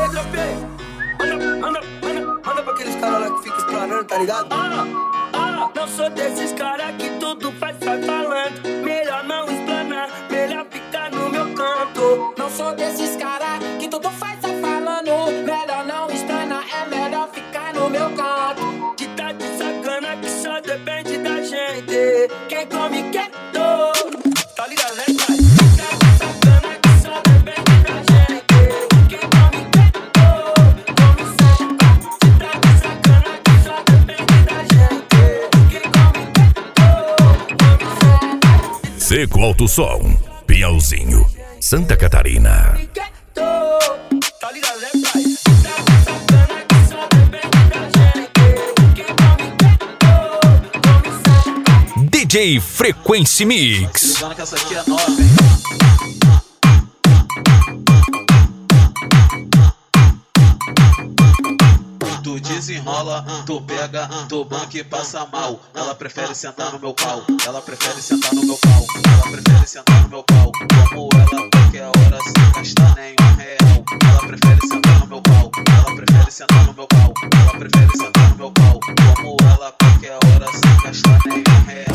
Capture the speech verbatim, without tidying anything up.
aí, dropei. Manda, manda, manda, manda pra aqueles caras lá que ficam explanando, tá ligado? Ah, ah, não sou desses caras que tudo faz, sai falando. Melhor não explanar, melhor ficar no meu canto. Não sou desses caras que tudo faz, sai falando. Melhor não explanar, é melhor ficar no meu canto. Que tá de sacana que só depende da gente. Quem come quieto, tá ligado, né, pai? Tá de sacana que só depende da gente. Quem come quieto, come sempre. Tá de sacana que só depende da gente. Quem come quieto, come sempre. Seco Alto Som, Piauzinho, Santa Catarina. Tá ligado, né, pai? Tá de sacana que só depende da gente. Quem come quieto, come sempre. D J Frequency Mix. Ligando que essa aqui é nova, hein? Tu desenrola, tu pega, tu banca e passa mal. Ela prefere sentar no meu pau, ela prefere sentar no meu pau, ela prefere sentar no meu pau. Como ela qualquer hora sem gastar nenhum real. Ela prefere sentar no meu pau, ela prefere sentar no meu pau, ela prefere sentar no meu pau. Como ela qualquer hora sem gastar nenhum real.